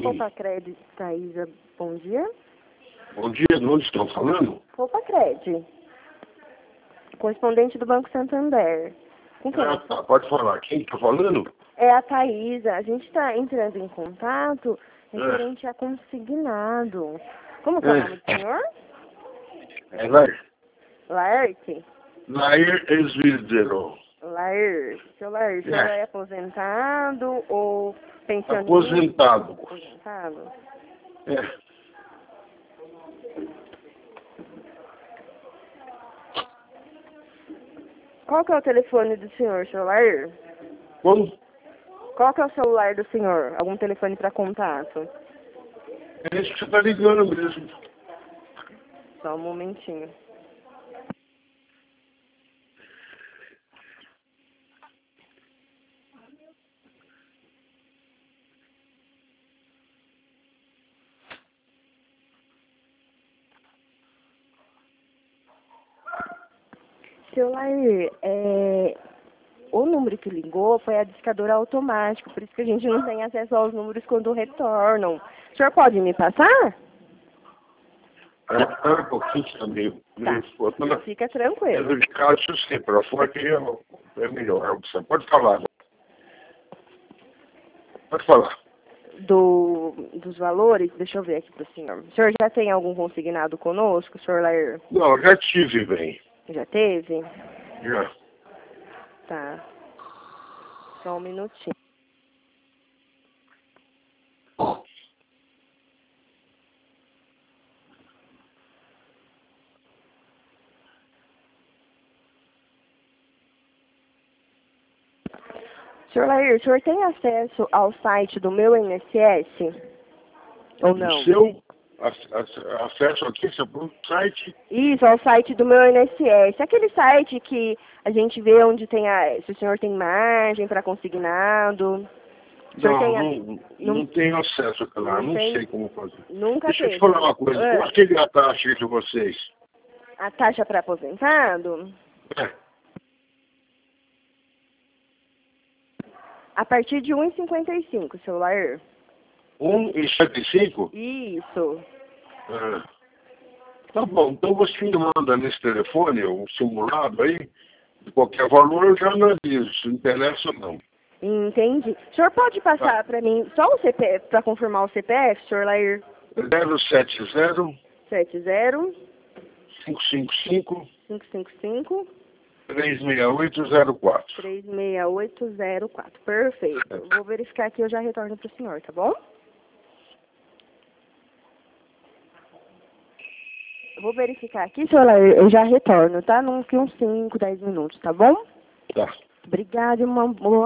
Copacred, Thaisa, bom dia. Bom dia, de onde estão falando? Copacred, correspondente do Banco Santander. Com quem? Ah, tá, pode falar. Quem está falando? É a Thaisa. A gente está entrando em contato referente a consignado. Como que é o nome do senhor? É Lair. Laerte? Lair Esvidero. Lair. Seu Lair, o senhor é aposentado ou pensionista? Aposentado. Aposentado? É. Qual que é o telefone do senhor, seu Lair? Como? Qual que é o celular do senhor? Algum telefone para contato? É isso que você está ligando mesmo. Só um momentinho. Seu Lair, o número que ligou foi a discadora automática, por isso que a gente não tem acesso aos números quando retornam. O senhor pode me passar? Um pouquinho também. Tá. Fica tranquilo. É de casa, se você para fora, que é melhor. Você pode falar. Pode falar. Dos valores, deixa eu ver aqui para o senhor. O senhor já tem algum consignado conosco, senhor Lair? Não, já tive, bem. Já teve? Já. Tá. Só um minutinho. Senhor Lair, o senhor tem acesso ao site do meu INSS? Ou não? O seu acesso aqui, seu site? Isso, ao site do meu INSS. Aquele site que a gente vê onde tem se o senhor tem margem para consignado. Não tenho acesso a lá, não sei como fazer. Nunca Deixa eu teve. te falar uma coisa, quanto é a taxa de vocês? A taxa para aposentado? A partir de 1,55, seu Lair. 1,75? Isso. Tá bom, então você me manda nesse telefone um simulado aí, de qualquer valor eu já analiso, se não interessa não. Entendi. O senhor pode passar para mim só o CPF, para confirmar o CPF, senhor Lair? 070 70 555 555 36804. 36804. Perfeito. Vou verificar aqui e eu já retorno para o senhor, tá bom? Vou verificar aqui, senhor Lair, eu já retorno, tá? Uns 5, 10 minutos, tá bom? Tá. Obrigada, uma boa